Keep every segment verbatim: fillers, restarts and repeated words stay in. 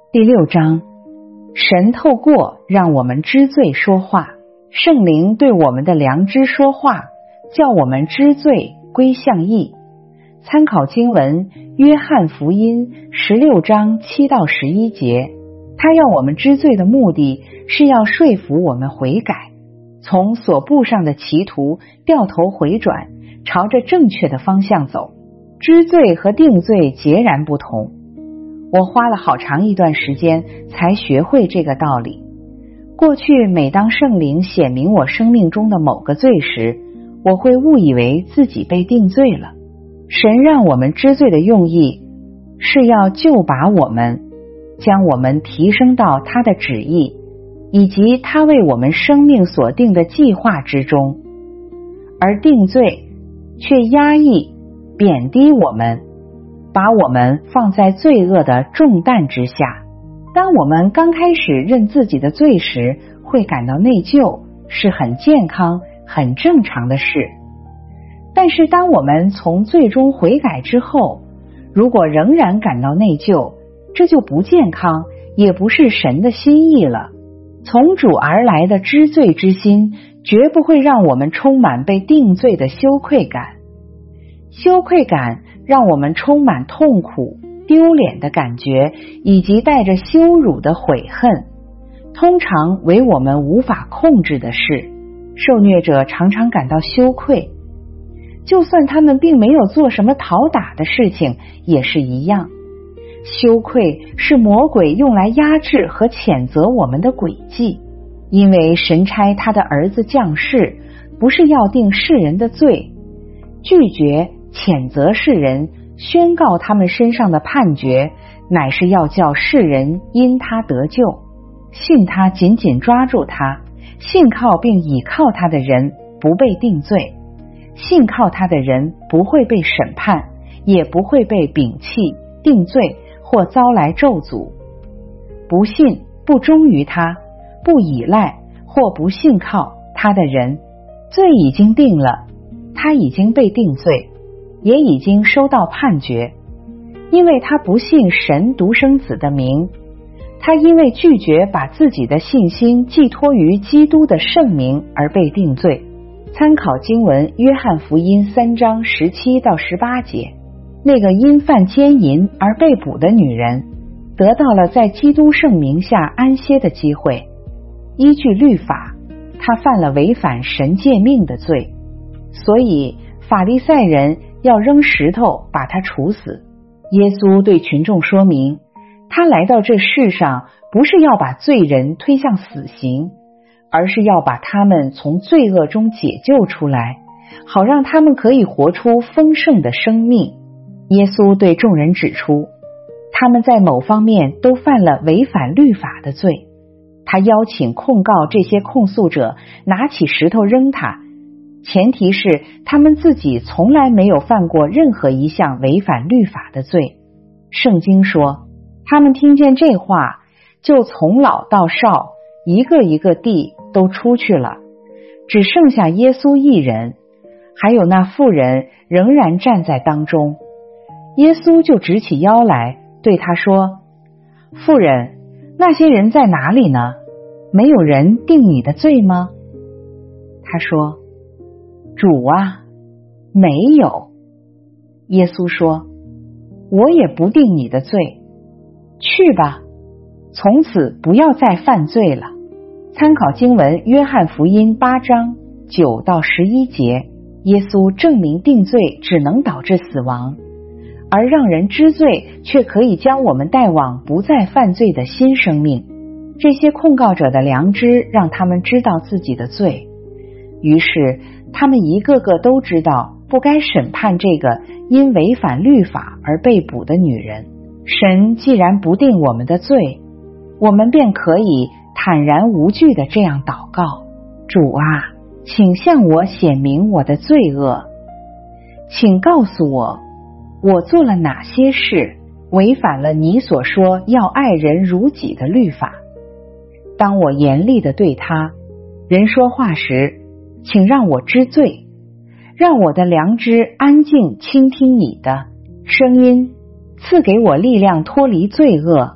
第六章，神透过让我们知罪说话，圣灵对我们的良知说话，叫我们知罪归向义。参考经文约翰福音十六章七到十一节，他要我们知罪的目的是要说服我们悔改，从所步上的歧途掉头回转，朝着正确的方向走。知罪和定罪截然不同，我花了好长一段时间才学会这个道理。过去每当圣灵显明我生命中的某个罪时，我会误以为自己被定罪了。神让我们知罪的用意是要救拔我们，将我们提升到他的旨意以及他为我们生命所定的计划之中，而定罪却压抑贬低我们，把我们放在罪恶的重担之下。当我们刚开始认自己的罪时，会感到内疚，是很健康很正常的事。但是当我们从罪中悔改之后，如果仍然感到内疚，这就不健康，也不是神的心意了。从主而来的知罪之心，绝不会让我们充满被定罪的羞愧感。羞愧感让我们充满痛苦、丢脸的感觉，以及带着羞辱的悔恨，通常为我们无法控制的事。受虐者常常感到羞愧，就算他们并没有做什么讨打的事情，也是一样。羞愧是魔鬼用来压制和谴责我们的诡计，因为神差他的儿子降世，不是要定世人的罪，拒绝谴责世人，宣告他们身上的判决，乃是要叫世人因他得救。信他紧紧抓住他，信靠并倚靠他的人不被定罪，信靠他的人不会被审判，也不会被摒弃、定罪或遭来咒诅。不信、不忠于他、不依赖或不信靠他的人，罪已经定了，他已经被定罪，也已经收到判决，因为他不信神独生子的名，他因为拒绝把自己的信心寄托于基督的圣名而被定罪。参考经文约翰福音三章十七到十八节，那个因犯奸淫而被捕的女人得到了在基督圣名下安歇的机会。依据律法，她犯了违反神诫命的罪，所以法利赛人要扔石头把他处死。耶稣对群众说明，他来到这世上不是要把罪人推向死刑，而是要把他们从罪恶中解救出来，好让他们可以活出丰盛的生命。耶稣对众人指出，他们在某方面都犯了违反律法的罪。他邀请控告这些控诉者拿起石头扔他，前提是他们自己从来没有犯过任何一项违反律法的罪。圣经说，他们听见这话，就从老到少，一个一个地都出去了，只剩下耶稣一人，还有那妇人仍然站在当中。耶稣就直起腰来对他说，妇人，那些人在哪里呢？没有人定你的罪吗？他说，主啊，没有。耶稣说，我也不定你的罪，去吧，从此不要再犯罪了。参考经文约翰福音八章九到十一节，耶稣证明定罪只能导致死亡，而让人知罪却可以将我们带往不再犯罪的新生命。这些控告者的良知让他们知道自己的罪，于是他们一个个都知道不该审判这个因违反律法而被捕的女人。神既然不定我们的罪，我们便可以坦然无惧地这样祷告，主啊，请向我显明我的罪恶，请告诉我，我做了哪些事违反了你所说要爱人如己的律法。当我严厉地对他人说话时，请让我知罪，让我的良知安静倾听你的声音，赐给我力量脱离罪恶，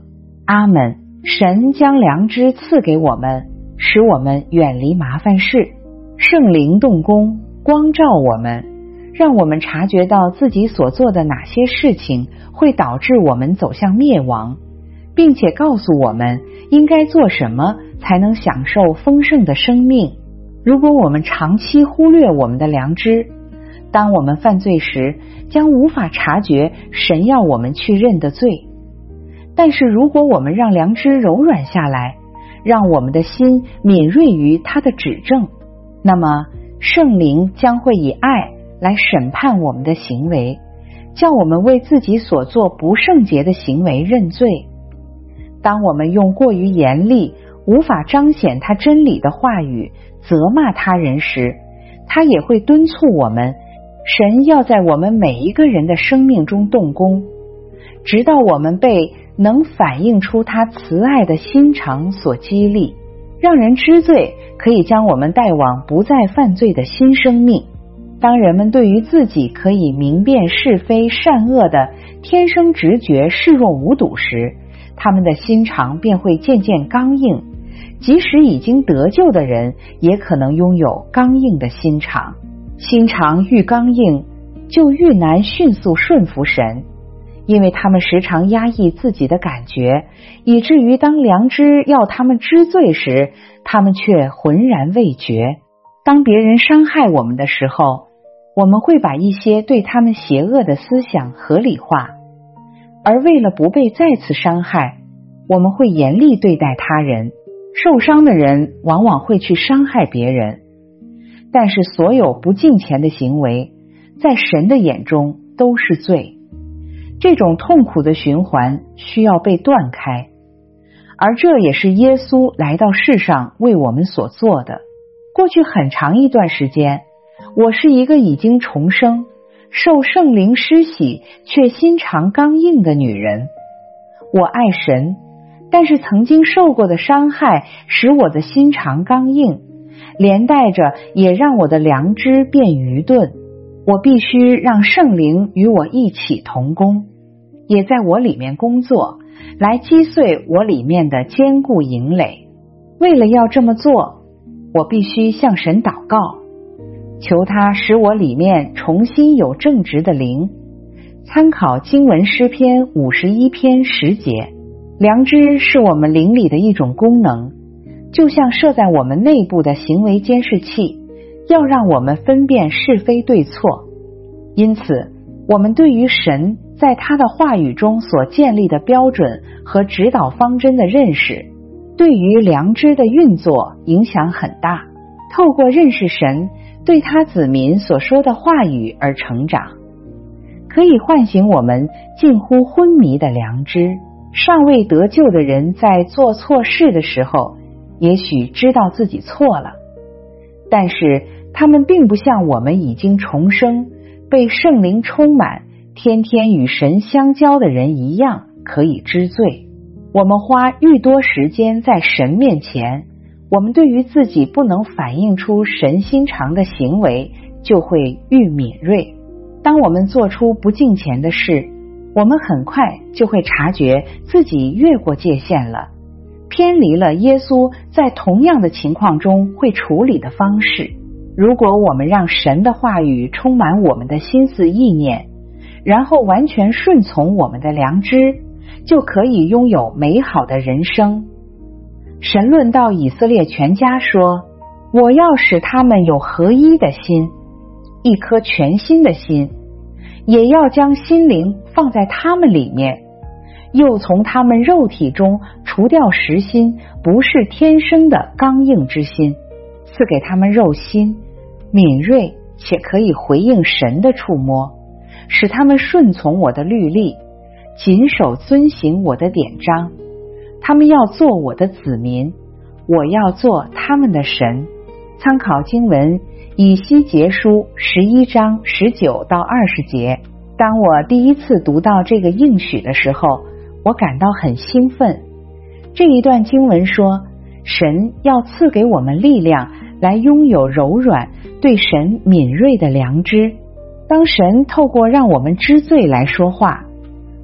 阿们。神将良知赐给我们，使我们远离麻烦事。圣灵动工，光照我们，让我们察觉到自己所做的哪些事情会导致我们走向灭亡，并且告诉我们应该做什么才能享受丰盛的生命。如果我们长期忽略我们的良知，当我们犯罪时，将无法察觉神要我们去认的罪。但是如果我们让良知柔软下来，让我们的心敏锐于他的指正，那么圣灵将会以爱来审判我们的行为，叫我们为自己所做不圣洁的行为认罪。当我们用过于严厉、无法彰显他真理的话语责骂他人时，他也会敦促我们，神要在我们每一个人的生命中动工，直到我们被能反映出他慈爱的心肠所激励，让人知罪，可以将我们带往不再犯罪的新生命。当人们对于自己可以明辨是非善恶的天生直觉视若无睹时，他们的心肠便会渐渐刚硬，即使已经得救的人也可能拥有刚硬的心肠。心肠愈刚硬，就愈难迅速顺服神，因为他们时常压抑自己的感觉，以至于当良知要他们知罪时，他们却浑然未觉。当别人伤害我们的时候，我们会把一些对他们邪恶的思想合理化，而为了不被再次伤害，我们会严厉对待他人。受伤的人往往会去伤害别人，但是所有不敬虔的行为在神的眼中都是罪。这种痛苦的循环需要被断开，而这也是耶稣来到世上为我们所做的。过去很长一段时间，我是一个已经重生、受圣灵施洗却心肠刚硬的女人。我爱神，但是曾经受过的伤害使我的心肠刚硬，连带着也让我的良知变愚钝。我必须让圣灵与我一起同工，也在我里面工作，来击碎我里面的坚固营垒。为了要这么做，我必须向神祷告，求他使我里面重新有正直的灵。参考经文诗篇五十一篇十节。良知是我们灵里的一种功能，就像设在我们内部的行为监视器，要让我们分辨是非对错。因此，我们对于神在他的话语中所建立的标准和指导方针的认识，对于良知的运作影响很大。透过认识神对他子民所说的话语而成长，可以唤醒我们近乎昏迷的良知。尚未得救的人在做错事的时候，也许知道自己错了，但是他们并不像我们已经重生、被圣灵充满、天天与神相交的人一样可以知罪。我们花愈多时间在神面前，我们对于自己不能反映出神心肠的行为就会愈敏锐。当我们做出不敬虔的事，我们很快就会察觉自己越过界限了，偏离了耶稣在同样的情况中会处理的方式。如果我们让神的话语充满我们的心思意念，然后完全顺从我们的良知，就可以拥有美好的人生。神论到以色列全家说，我要使他们有合一的心，一颗全新的心，也要将心灵放在他们里面，又从他们肉体中除掉实心，不是天生的刚硬之心，赐给他们肉心，敏锐且可以回应神的触摸，使他们顺从我的律例，谨守遵行我的典章。他们要做我的子民，我要做他们的神。参考经文以西结书十一章十九到二十节。当我第一次读到这个应许的时候，我感到很兴奋。这一段经文说，神要赐给我们力量来拥有柔软、对神敏锐的良知。当神透过让我们知罪来说话，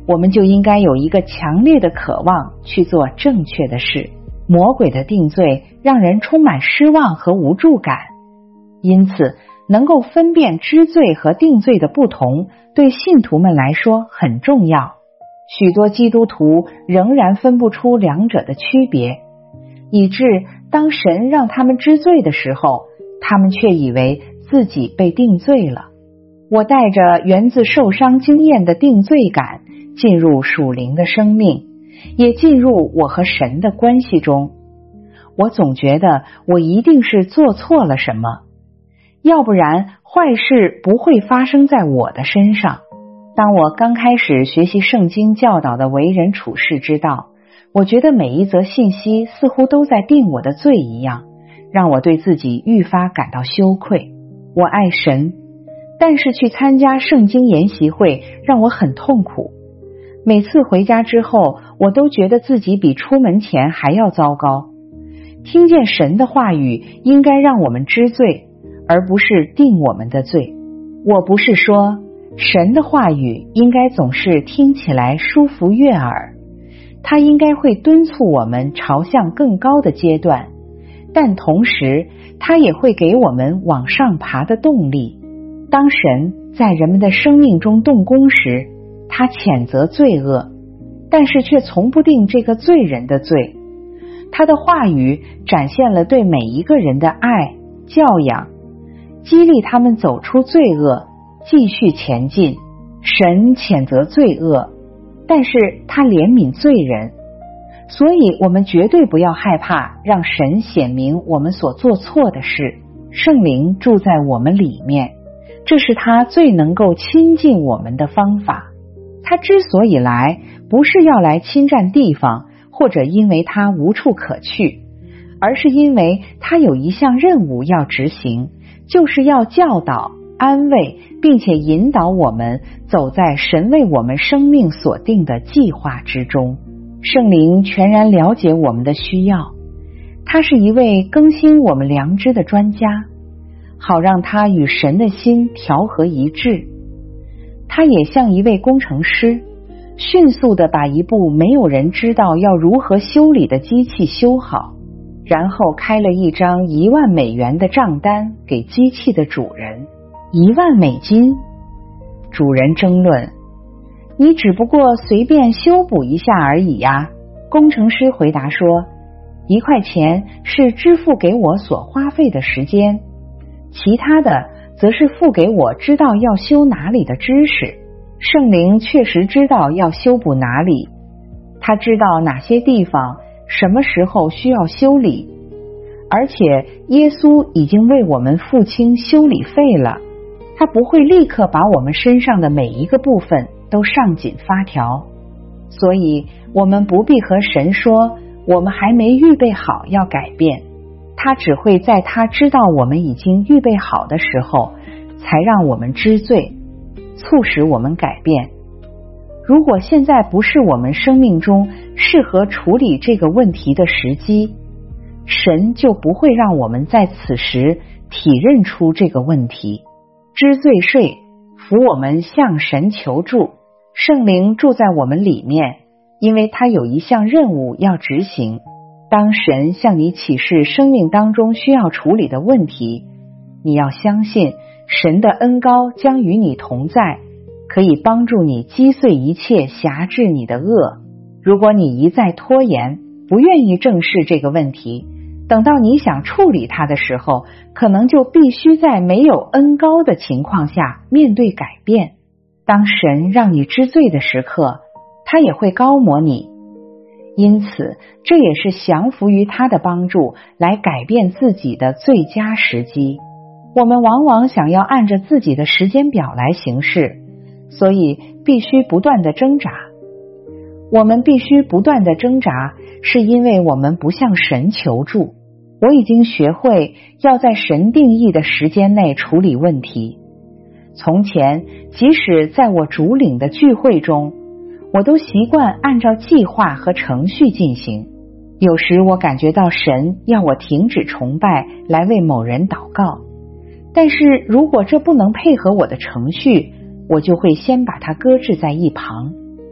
我们就应该有一个强烈的渴望去做正确的事。魔鬼的定罪让人充满失望和无助感，因此能够分辨知罪和定罪的不同，对信徒们来说很重要。许多基督徒仍然分不出两者的区别，以致当神让他们知罪的时候，他们却以为自己被定罪了。我带着源自受伤经验的定罪感进入属灵的生命，也进入我和神的关系中。我总觉得我一定是做错了什么，要不然坏事不会发生在我的身上。当我刚开始学习圣经教导的为人处世之道，我觉得每一则信息似乎都在定我的罪一样，让我对自己愈发感到羞愧。我爱神，但是去参加圣经研习会让我很痛苦。每次回家之后，我都觉得自己比出门前还要糟糕。听见神的话语应该让我们知罪，而不是定我们的罪。我不是说神的话语应该总是听起来舒服悦耳，它应该会敦促我们朝向更高的阶段，但同时它也会给我们往上爬的动力。当神在人们的生命中动工时，他谴责罪恶，但是却从不定这个罪人的罪。他的话语展现了对每一个人的爱、教养，激励他们走出罪恶，继续前进。神谴责罪恶，但是他怜悯罪人，所以我们绝对不要害怕让神显明我们所做错的事。圣灵住在我们里面，这是他最能够亲近我们的方法。他之所以来，不是要来侵占地方，或者因为他无处可去，而是因为他有一项任务要执行，就是要教导、安慰，并且引导我们走在神为我们生命所定的计划之中。圣灵全然了解我们的需要，他是一位更新我们良知的专家，好让他与神的心调和一致。他也像一位工程师，迅速地把一部没有人知道要如何修理的机器修好，然后开了一张一万美元的账单给机器的主人。一万美金？主人争论，你只不过随便修补一下而已呀。工程师回答说，一块钱是支付给我所花费的时间，其他的则是付给我知道要修哪里的知识。圣灵确实知道要修补哪里，他知道哪些地方什么时候需要修理，而且耶稣已经为我们付清修理费了，他不会立刻把我们身上的每一个部分都上紧发条。所以我们不必和神说我们还没预备好要改变，他只会在他知道我们已经预备好的时候才让我们知罪，促使我们改变。如果现在不是我们生命中适合处理这个问题的时机，神就不会让我们在此时体认出这个问题。知罪税扶我们向神求助，圣灵住在我们里面，因为他有一项任务要执行。当神向你启示生命当中需要处理的问题，你要相信神的恩膏将与你同在，可以帮助你击碎一切辖制你的恶。如果你一再拖延，不愿意正视这个问题，等到你想处理它的时候，可能就必须在没有恩膏的情况下面对改变。当神让你知罪的时刻，他也会膏抹你，因此这也是降服于他的帮助来改变自己的最佳时机。我们往往想要按着自己的时间表来行事，所以必须不断的挣扎。我们必须不断的挣扎，是因为我们不向神求助。我已经学会要在神定义的时间内处理问题。从前，即使在我主领的聚会中，我都习惯按照计划和程序进行。有时我感觉到神要我停止崇拜来为某人祷告，但是如果这不能配合我的程序，我就会先把它搁置在一旁。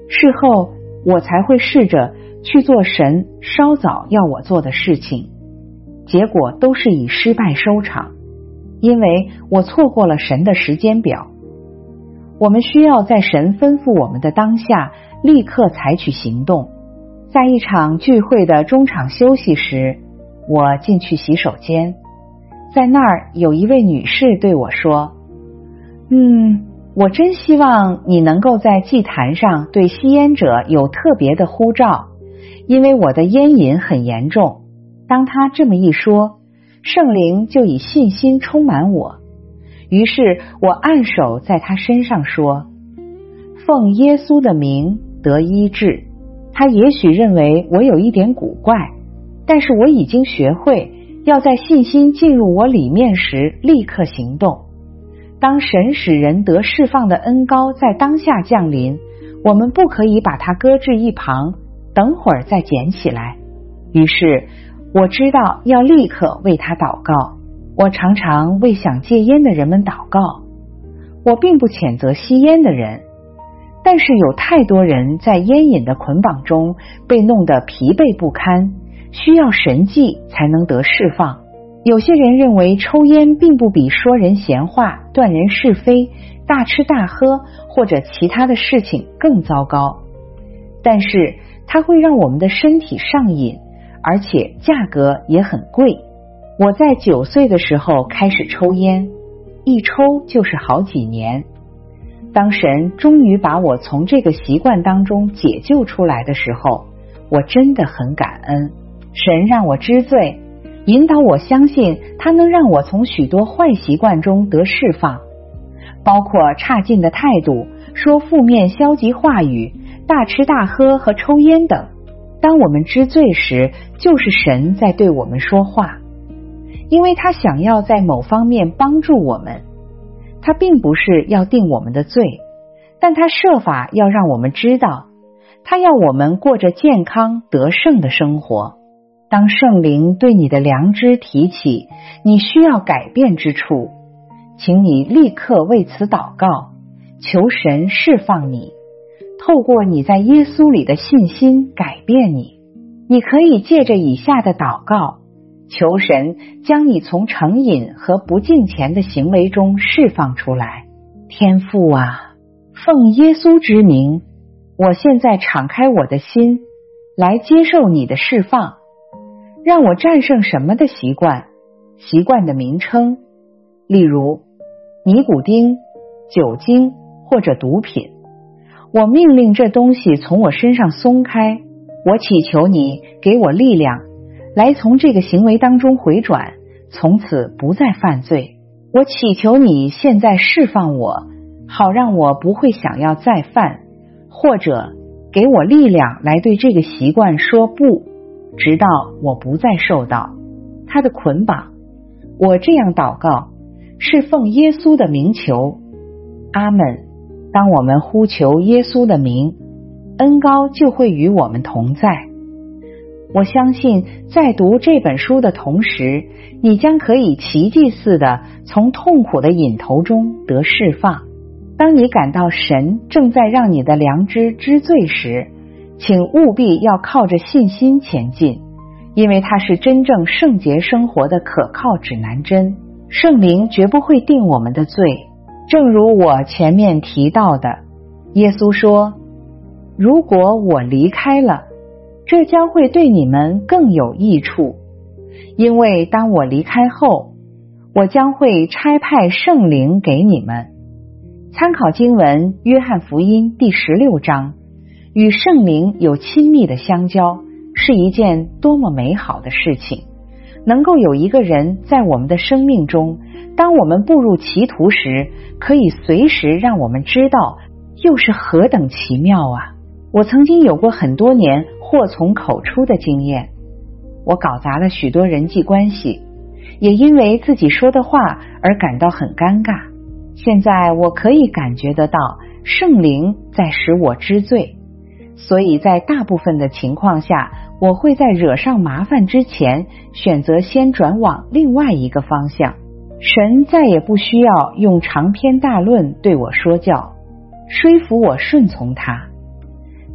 事后我才会试着去做神稍早要我做的事情，结果都是以失败收场，因为我错过了神的时间表。我们需要在神吩咐我们的当下立刻采取行动。在一场聚会的中场休息时，我进去洗手间，在那儿有一位女士对我说，嗯，我真希望你能够在祭坛上对吸烟者有特别的呼召，因为我的烟瘾很严重。当她这么一说，圣灵就以信心充满我，于是我按手在她身上说，奉耶稣的名得医治。她也许认为我有一点古怪，但是我已经学会要在信心进入我里面时立刻行动。当神使人得释放的恩膏在当下降临，我们不可以把它搁置一旁，等会儿再捡起来。于是我知道要立刻为他祷告。我常常为想戒烟的人们祷告。我并不谴责吸烟的人，但是有太多人在烟瘾的捆绑中被弄得疲惫不堪，需要神迹才能得释放。有些人认为抽烟并不比说人闲话、断人是非、大吃大喝或者其他的事情更糟糕，但是它会让我们的身体上瘾，而且价格也很贵。我在九岁的时候开始抽烟，一抽就是好几年。当神终于把我从这个习惯当中解救出来的时候，我真的很感恩。神让我知罪，引导我相信他能让我从许多坏习惯中得释放，包括差劲的态度、说负面消极话语、大吃大喝和抽烟等。当我们知罪时，就是神在对我们说话，因为他想要在某方面帮助我们。他并不是要定我们的罪，但他设法要让我们知道，他要我们过着健康得胜的生活。当圣灵对你的良知提起你需要改变之处，请你立刻为此祷告，求神释放你，透过你在耶稣里的信心改变你。你可以借着以下的祷告，求神将你从成瘾和不敬虔的行为中释放出来。天父啊，奉耶稣之名，我现在敞开我的心来接受你的释放，让我战胜什么的习惯，习惯的名称，例如尼古丁、酒精或者毒品。我命令这东西从我身上松开，我祈求你给我力量来从这个行为当中回转，从此不再犯罪。我祈求你现在释放我，好让我不会想要再犯，或者给我力量来对这个习惯说不，直到我不再受到它的捆绑。我这样祷告，是奉耶稣的名求，阿们。当我们呼求耶稣的名，恩膏就会与我们同在。我相信在读这本书的同时，你将可以奇迹似的从痛苦的瘾头中得释放。当你感到神正在让你的良知知罪时，请务必要靠着信心前进，因为它是真正圣洁生活的可靠指南针。圣灵绝不会定我们的罪，正如我前面提到的，耶稣说，如果我离开了，这将会对你们更有益处，因为当我离开后，我将会差派圣灵给你们。参考经文约翰福音第十六章，与圣灵有亲密的相交是一件多么美好的事情。能够有一个人在我们的生命中，当我们步入歧途时，可以随时让我们知道，又是何等奇妙啊！我曾经有过很多年祸从口出的经验，我搞砸了许多人际关系，也因为自己说的话而感到很尴尬。现在我可以感觉得到圣灵在使我知罪，所以在大部分的情况下，我会在惹上麻烦之前选择先转往另外一个方向。神再也不需要用长篇大论对我说教，说服我顺从他。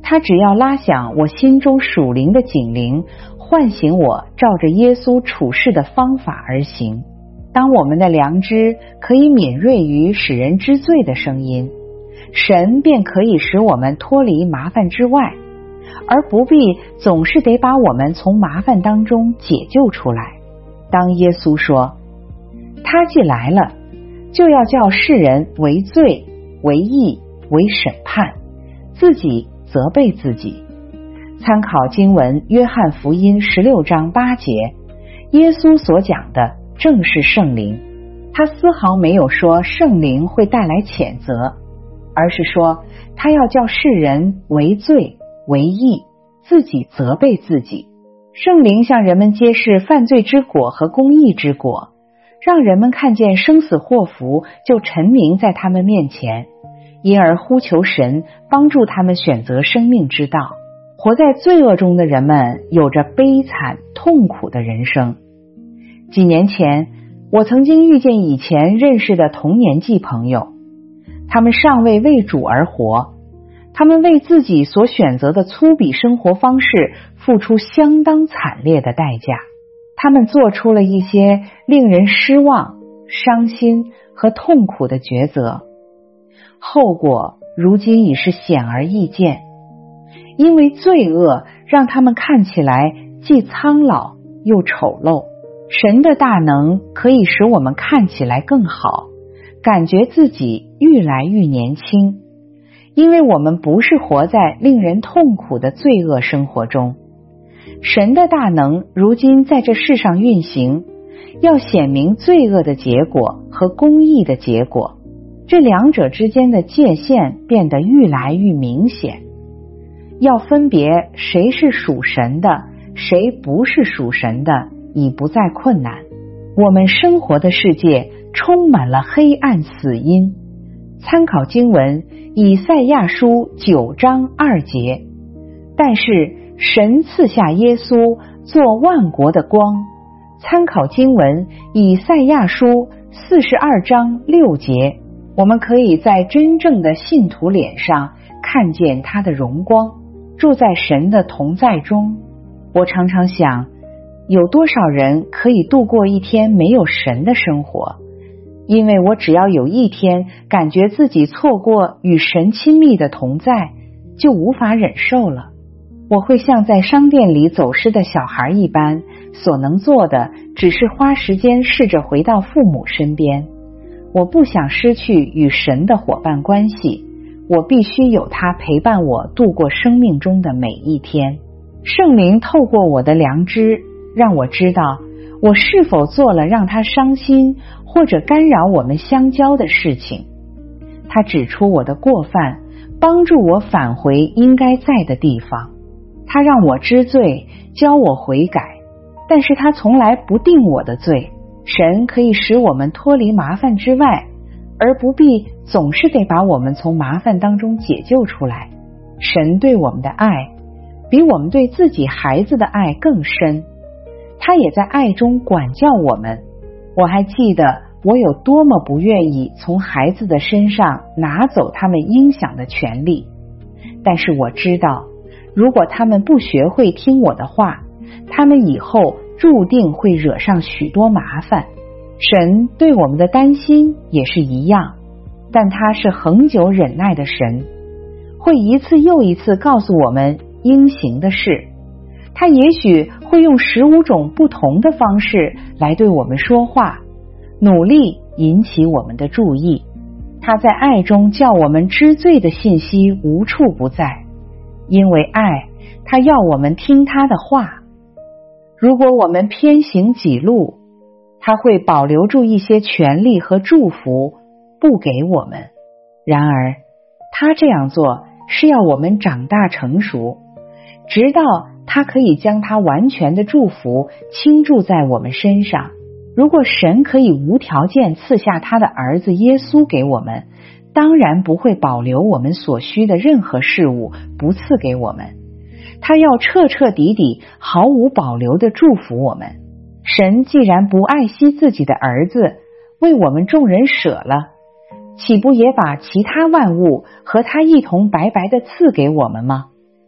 他只要拉响我心中属灵的警铃，唤醒我照着耶稣处事的方法而行。当我们的良知可以敏锐于使人知罪的声音，神便可以使我们脱离麻烦之外，而不必总是得把我们从麻烦当中解救出来。当耶稣说他既来了，就要叫世人为罪、为义、为审判，自己责备自己。参考经文约翰福音十六章八节，耶稣所讲的正是圣灵。他丝毫没有说圣灵会带来谴责，而是说他要叫世人为罪、为义，自己责备自己。圣灵向人们揭示犯罪之果和公义之果，让人们看见生死祸福就沉迷在他们面前，因而呼求神帮助他们选择生命之道。活在罪恶中的人们有着悲惨痛苦的人生。几年前，我曾经遇见以前认识的同年纪朋友，他们尚未为主而活，他们为自己所选择的粗鄙生活方式付出相当惨烈的代价。他们做出了一些令人失望、伤心和痛苦的抉择，后果如今已是显而易见。因为罪恶让他们看起来既苍老又丑陋，神的大能可以使我们看起来更好，感觉自己愈来愈年轻，因为我们不是活在令人痛苦的罪恶生活中。神的大能如今在这世上运行，要显明罪恶的结果和公义的结果，这两者之间的界限变得愈来愈明显。要分别谁是属神的，谁不是属神的，已不再困难。我们生活的世界充满了黑暗死因。参考经文以赛亚书九章二节，但是神赐下耶稣做万国的光。参考经文以赛亚书四十二章六节，我们可以在真正的信徒脸上看见他的荣光，住在神的同在中。我常常想，有多少人可以度过一天没有神的生活？因为我只要有一天感觉自己错过与神亲密的同在，就无法忍受了。我会像在商店里走失的小孩一般，所能做的只是花时间试着回到父母身边。我不想失去与神的伙伴关系，我必须有他陪伴我度过生命中的每一天。圣灵透过我的良知，让我知道我是否做了让他伤心或者干扰我们相交的事情。他指出我的过犯，帮助我返回应该在的地方。他让我知罪，教我悔改，但是他从来不定我的罪。神可以使我们脱离麻烦之外，而不必总是得把我们从麻烦当中解救出来。神对我们的爱比我们对自己孩子的爱更深，他也在爱中管教我们。我还记得我有多么不愿意从孩子的身上拿走他们应享的权利，但是我知道，如果他们不学会听我的话，他们以后注定会惹上许多麻烦。神对我们的担心也是一样，但他是恒久忍耐的神，会一次又一次告诉我们应行的事。他也许会用十五种不同的方式来对我们说话，努力引起我们的注意。他在爱中叫我们知罪的信息无处不在，因为爱，他要我们听他的话。如果我们偏行己路，他会保留住一些权利和祝福，不给我们。然而，他这样做是要我们长大成熟，直到他可以将他完全的祝福倾注在我们身上。如果神可以无条件赐下他的儿子耶稣给我们，当然不会保留我们所需的任何事物不赐给我们，他要彻彻底底毫无保留地祝福我们。神既然不爱惜自己的儿子，为我们众人舍了，岂不也把其他万物和他一同白白地赐给我们吗？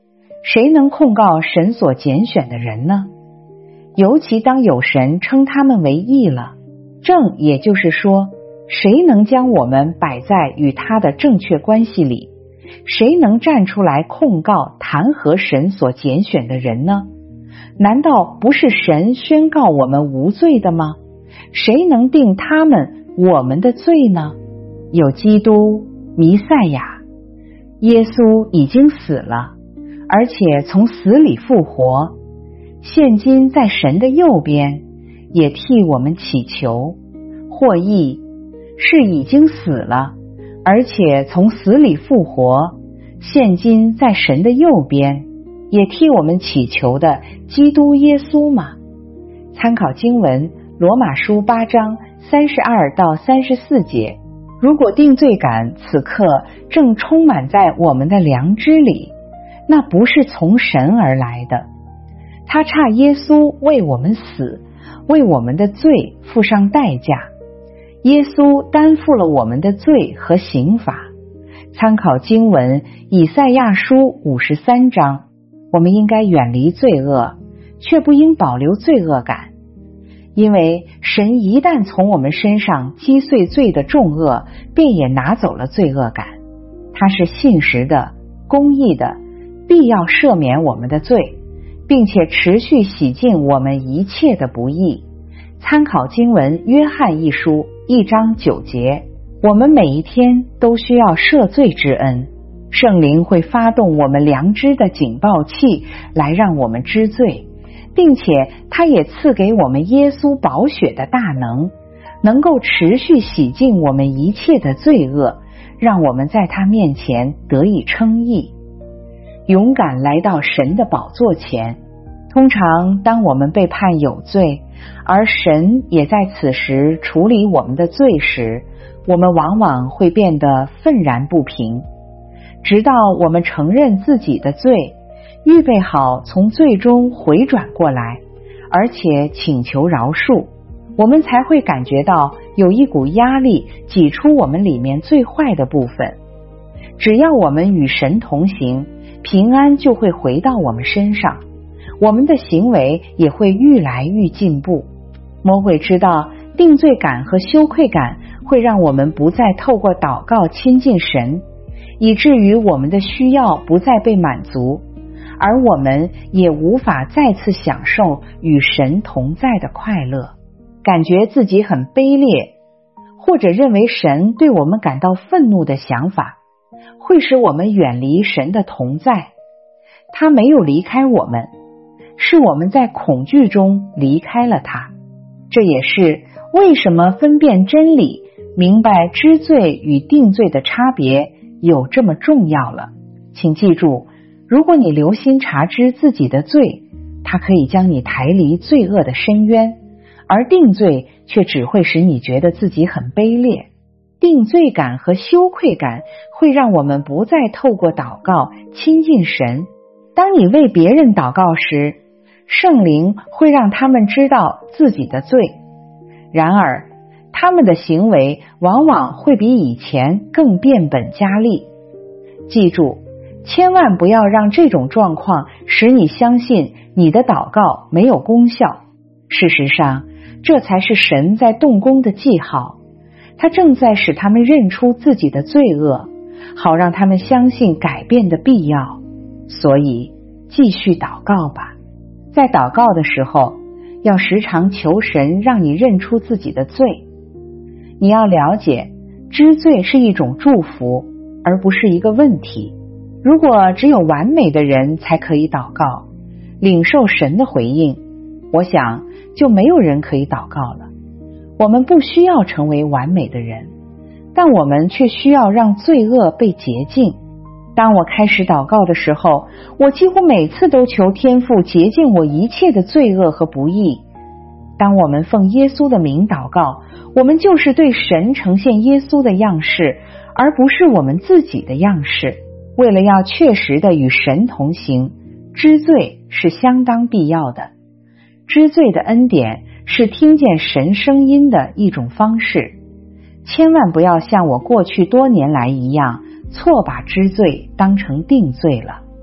谁能控告神所拣选的人呢？尤其当有神称他们为义了，正也就是说，谁能将我们摆在与他的正确关系里？谁能站出来控告弹劾神所拣选的人呢？难道不是神宣告我们无罪的吗？谁能定他们我们的罪呢？有基督弥赛亚，耶稣已经死了，而且从死里复活，现今在神的右边，也替我们祈求。或译是已经死了，而且从死里复活，现今在神的右边，也替我们祈求的基督耶稣吗？参考经文罗马书八章三十二到三十四节。如果定罪感此刻正充满在我们的良知里，那不是从神而来的。他差耶稣为我们死，为我们的罪付上代价。耶稣担负了我们的罪和刑罚。参考经文以赛亚书五十三章，我们应该远离罪恶，却不应保留罪恶感。因为神一旦从我们身上击碎罪的重恶，便也拿走了罪恶感。他是信实的、公义的，必要赦免我们的罪，并且持续洗净我们一切的不义。参考经文约翰一书一章九节，我们每一天都需要赦罪之恩，圣灵会发动我们良知的警报器来让我们知罪，并且他也赐给我们耶稣宝血的大能，能够持续洗净我们一切的罪恶，让我们在他面前得以称义。勇敢来到神的宝座前。通常当我们被判有罪，而神也在此时处理我们的罪时，我们往往会变得愤然不平。直到我们承认自己的罪，预备好从罪中回转过来，而且请求饶恕，我们才会感觉到有一股压力挤出我们里面最坏的部分。只要我们与神同行，平安就会回到我们身上，我们的行为也会愈来愈进步。魔鬼知道定罪感和羞愧感会让我们不再透过祷告亲近神，以至于我们的需要不再被满足，而我们也无法再次享受与神同在的快乐，感觉自己很卑劣，或者认为神对我们感到愤怒的想法，会使我们远离神的同在。他没有离开我们，是我们在恐惧中离开了他。这也是为什么分辨真理，明白知罪与定罪的差别有这么重要了。请记住，如果你留心察知自己的罪，它可以将你抬离罪恶的深渊，而定罪却只会使你觉得自己很卑劣。定罪感和羞愧感会让我们不再透过祷告亲近神。当你为别人祷告时，圣灵会让他们知道自己的罪，然而他们的行为往往会比以前更变本加厉。记住，千万不要让这种状况使你相信你的祷告没有功效。事实上，这才是神在动工的记号，他正在使他们认出自己的罪恶，好让他们相信改变的必要。所以继续祷告吧。在祷告的时候，要时常求神让你认出自己的罪。你要了解，知罪是一种祝福，而不是一个问题。如果只有完美的人才可以祷告，领受神的回应，我想就没有人可以祷告了。我们不需要成为完美的人，但我们却需要让罪恶被洁净。当我开始祷告的时候，我几乎每次都求天父洁净我一切的罪恶和不义。当我们奉耶稣的名祷告，我们就是对神呈现耶稣的样式，而不是我们自己的样式。为了要确实的与神同行，知罪是相当必要的。知罪的恩典是听见神声音的一种方式。千万不要像我过去多年来一样，错把知罪当成定罪了。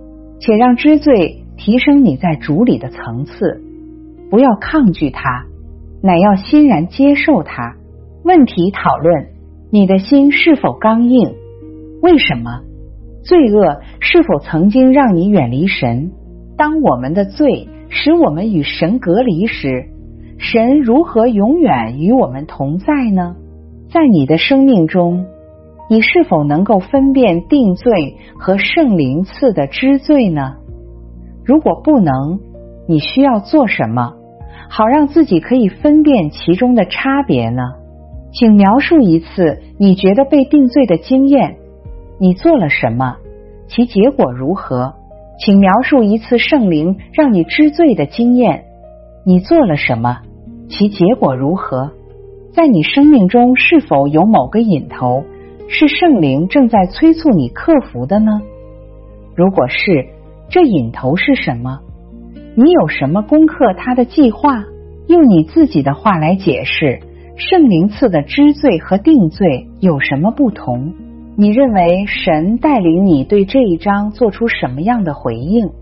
且让知罪提升你在主里的层次。不要抗拒它，乃要欣然接受它。问题讨论：你的心是否刚硬？为什么？罪恶是否曾经让你远离神？当我们的罪使我们与神隔离时，神如何永远与我们同在呢？在你的生命中，你是否能够分辨定罪和圣灵赐的知罪呢？如果不能，你需要做什么，好让自己可以分辨其中的差别呢？请描述一次你觉得被定罪的经验，你做了什么，其结果如何？请描述一次圣灵让你知罪的经验，你做了什么，其结果如何？在你生命中是否有某个瘾头，是圣灵正在催促你克服的呢？如果是，这瘾头是什么？你有什么攻克它的计划？用你自己的话来解释，圣灵赐的知罪和定罪有什么不同？你认为神带领你对这一章做出什么样的回应？